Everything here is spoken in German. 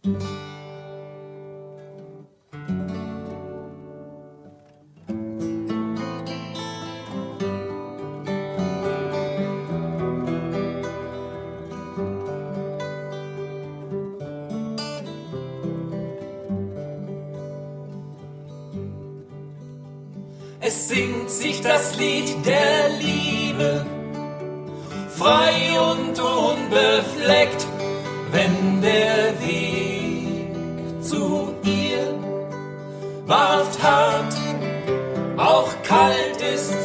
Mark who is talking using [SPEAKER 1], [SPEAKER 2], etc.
[SPEAKER 1] Es singt sich das Lied der Liebe, frei und unbefleckt, wenn der Weg zu ihr wahrhaft hart, auch kalt ist